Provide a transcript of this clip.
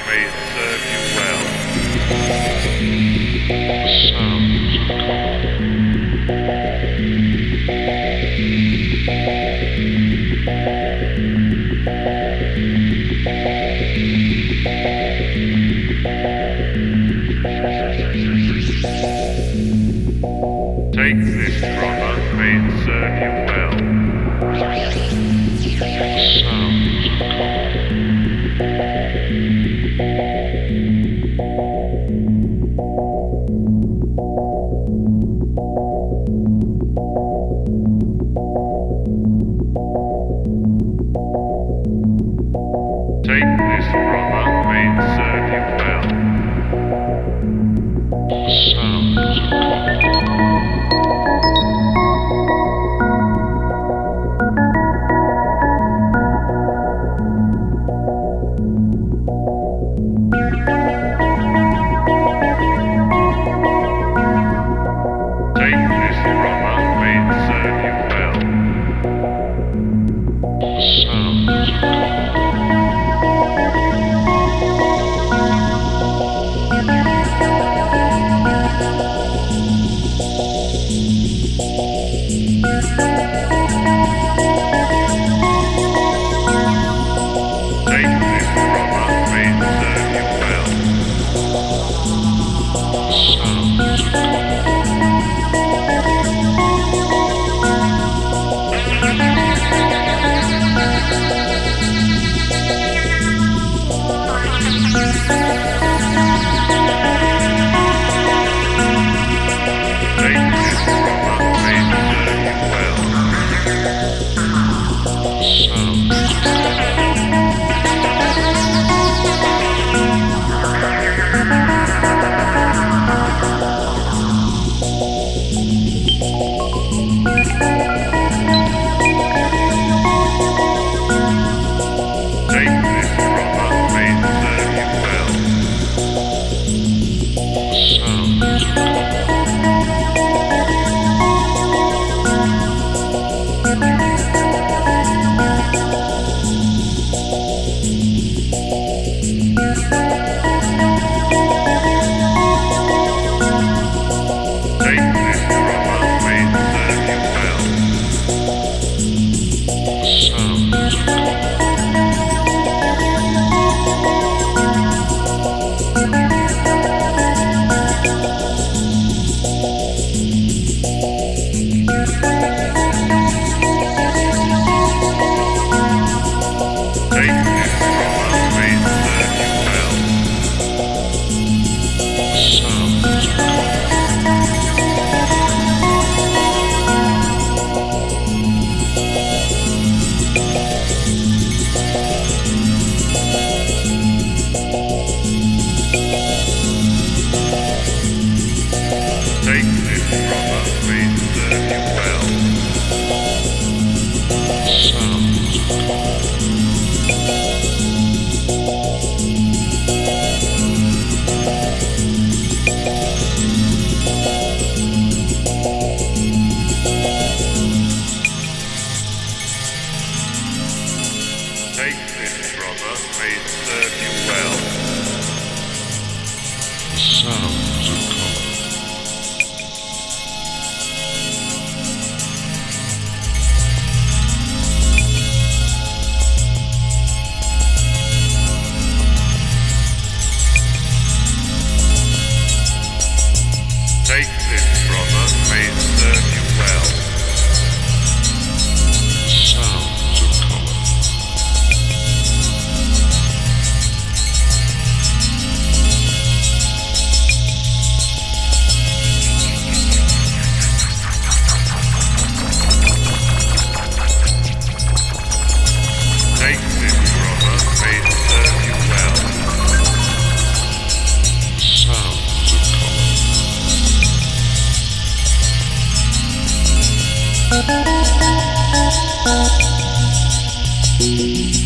may it serve you well. Sounds of Take this, brother, may it serve you well. Sounds of Take this, brother, may it serve you well. Sounds of Take this, brother, may it serve you well. Sounds of Take this, brother, may it serve you well. Sounds of Take this, brother, may it serve you well. Sounds of Take this, brother, may it serve you well. Sounds of Take this, brother, may it serve you well. Sounds of Take this, brother, may it serve you well. Sounds of Take this, brother, may it serve you well. Sounds of Take this, brother, may it serve you well. Sounds of Take this, brother, may it serve you well. Sounds of color. Take this, brother, may it serve you well. Sounds of color.